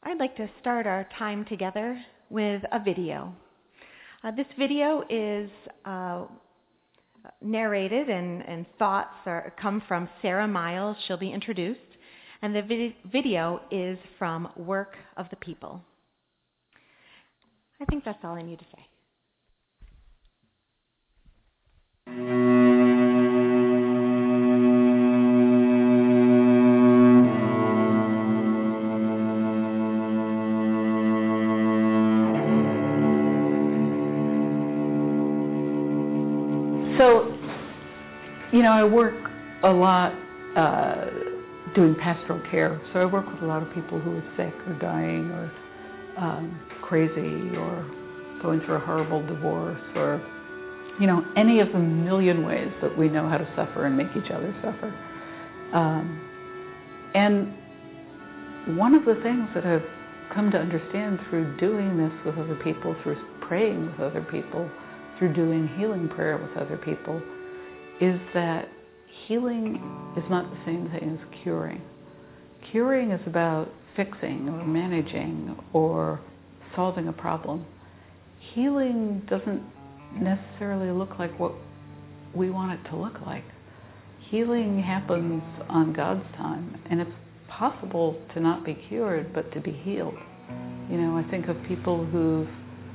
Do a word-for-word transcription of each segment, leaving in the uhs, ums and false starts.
I'd like to start our time together with a video. Uh, this video is uh, narrated and, and thoughts are, come from Sarah Miles. She'll be introduced. And the vid- video is from Work of the People. I think that's all I need to say. So, you know, I work a lot uh, doing pastoral care. So I work with a lot of people who are sick or dying or um, crazy or going through a horrible divorce or, you know, any of the million ways that we know how to suffer and make each other suffer. Um, and one of the things that I've come to understand through doing this with other people, through praying with other people, through doing healing prayer with other people, is that healing is not the same thing as curing. Curing is about fixing or managing or solving a problem. Healing doesn't necessarily look like what we want it to look like. Healing happens on God's time, and it's possible to not be cured, but to be healed. You know, I think of people who've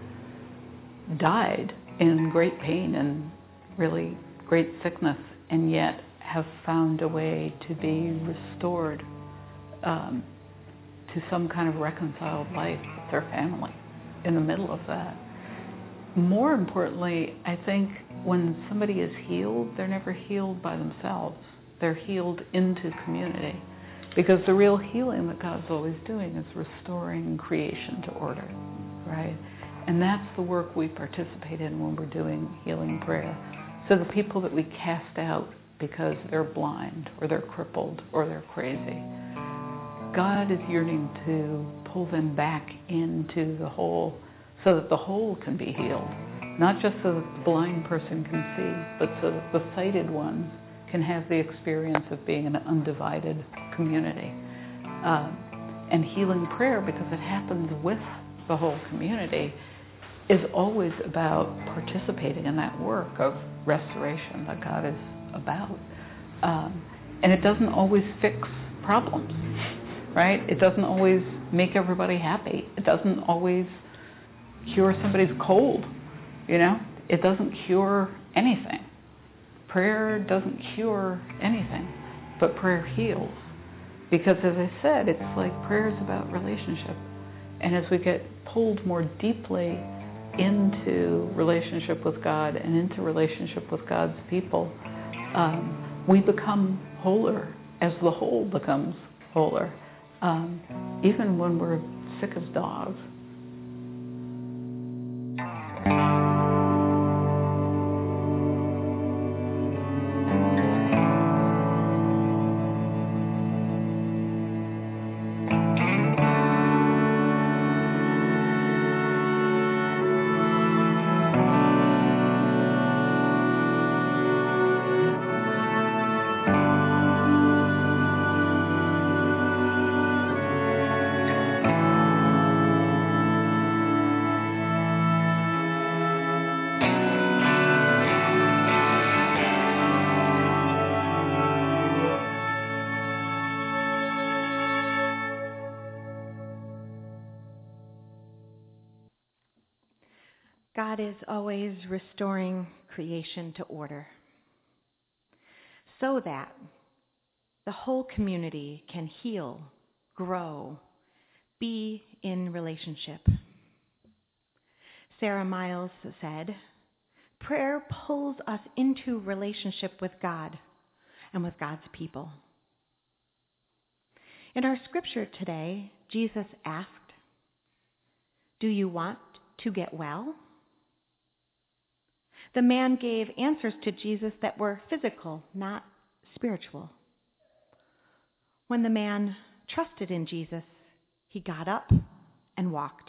died in great pain and really great sickness, and yet have found a way to be restored um, to some kind of reconciled life with their family in the middle of that. More importantly, I think when somebody is healed, they're never healed by themselves. They're healed into community. Because the real healing that God's always doing is restoring creation to order, right? And that's the work we participate in when we're doing healing prayer. So the people that we cast out because they're blind or they're crippled or they're crazy, God is yearning to pull them back into the whole so that the whole can be healed. Not just so that the blind person can see, but so that the sighted ones can have the experience of being an undivided community. Um, and healing prayer, because it happens with the whole community, is always about participating in that work of restoration that God is about. Um, and it doesn't always fix problems, right? It doesn't always make everybody happy. It doesn't always cure somebody's cold, you know? It doesn't cure anything. Prayer doesn't cure anything, but prayer heals. Because as I said, it's like prayer is about relationship. And as we get pulled more deeply into relationship with God and into relationship with God's people, um, we become wholer as the whole becomes wholer, um, even when we're sick as dogs. God is always restoring creation to order so that the whole community can heal, grow, be in relationship. Sarah Miles said, prayer pulls us into relationship with God and with God's people. In our scripture today, Jesus asked, do you want to get well? The man gave answers to Jesus that were physical, not spiritual. When the man trusted in Jesus, he got up and walked.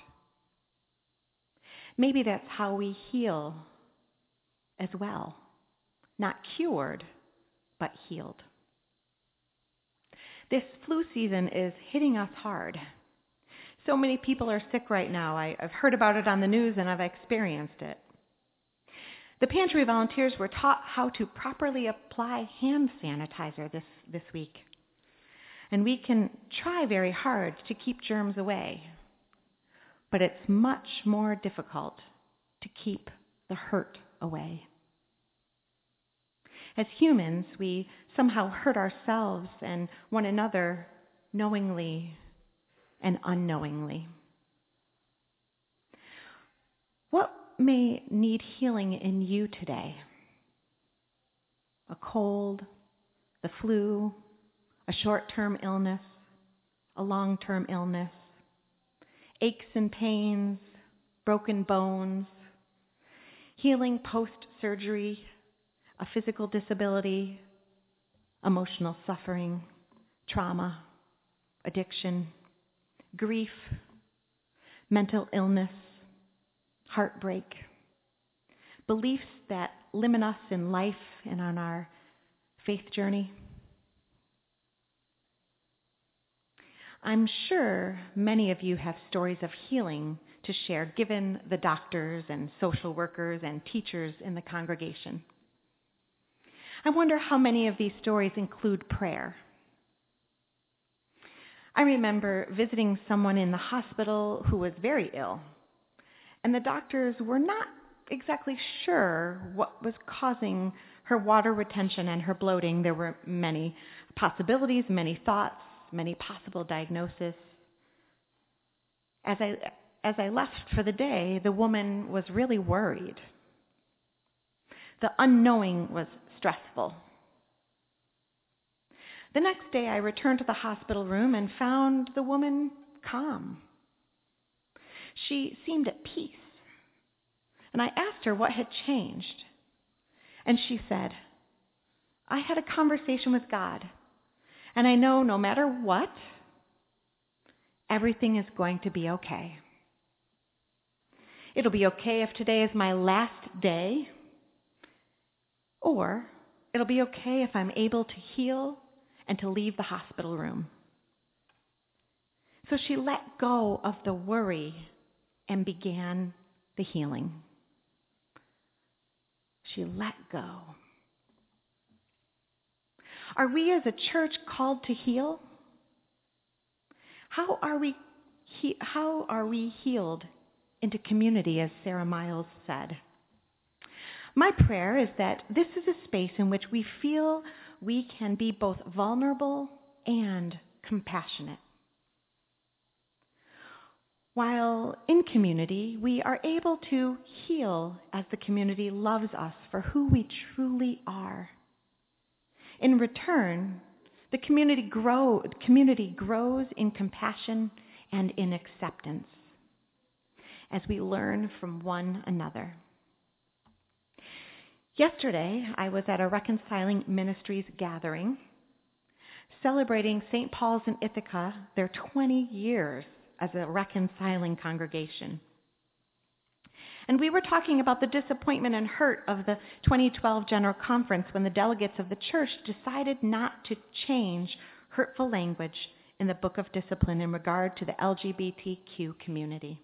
Maybe that's how we heal as well. Not cured, but healed. This flu season is hitting us hard. So many people are sick right now. I, I've heard about it on the news and I've experienced it. The pantry volunteers were taught how to properly apply hand sanitizer this, this week. And we can try very hard to keep germs away. But it's much more difficult to keep the hurt away. As humans, we somehow hurt ourselves and one another knowingly and unknowingly. What may need healing in you today? A cold, the flu, a short-term illness, a long-term illness, aches and pains, broken bones, healing post-surgery, a physical disability, emotional suffering, trauma, addiction, grief, mental illness, heartbreak, beliefs that limit us in life and on our faith journey. I'm sure many of you have stories of healing to share, given the doctors and social workers and teachers in the congregation. I wonder how many of these stories include prayer. I remember visiting someone in the hospital who was very ill, and the doctors were not exactly sure what was causing her water retention and her bloating. There were many possibilities, many thoughts, many possible diagnoses. As I, as I left for the day, the woman was really worried. The unknowing was stressful. The next day, I returned to the hospital room and found the woman calm. She seemed at peace. And I asked her what had changed. And she said, I had a conversation with God, and I know no matter what, everything is going to be okay. It'll be okay if today is my last day, or it'll be okay if I'm able to heal and to leave the hospital room. So she let go of the worry and began the healing. She let go. Are we as a church called to heal? How are we he, how are we healed into community, as Sarah Miles said? My prayer is that this is a space in which we feel we can be both vulnerable and compassionate. While in community, we are able to heal as the community loves us for who we truly are. In return, the community, grow, community grows in compassion and in acceptance as we learn from one another. Yesterday, I was at a Reconciling Ministries gathering celebrating Saint Paul's in Ithaca, their twenty years as a reconciling congregation. And we were talking about the disappointment and hurt of the twenty twelve General Conference when the delegates of the church decided not to change hurtful language in the Book of Discipline in regard to the L G B T Q community.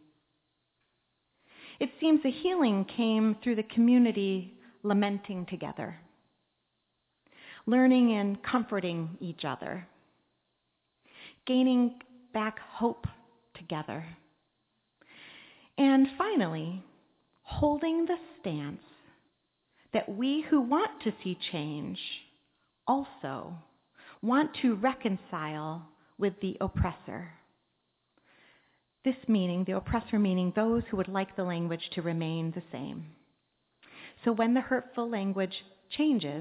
It seems the healing came through the community lamenting together, learning and comforting each other, gaining back hope together, and finally, holding the stance that we who want to see change also want to reconcile with the oppressor. This meaning, the oppressor meaning those who would like the language to remain the same. So when the hurtful language changes,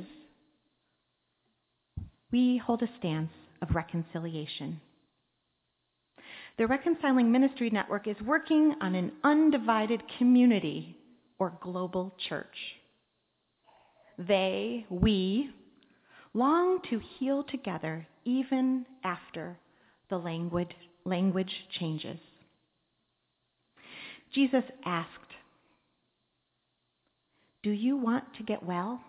we hold a stance of reconciliation. The Reconciling Ministry Network is working on an undivided community or global church. They, we, long to heal together even after the language, language changes. Jesus asked, "Do you want to get well?"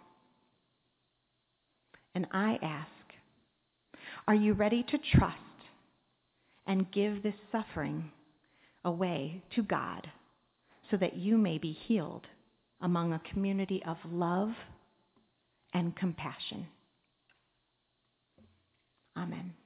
And I ask, are you ready to trust and give this suffering a way to God so that you may be healed among a community of love and compassion. Amen.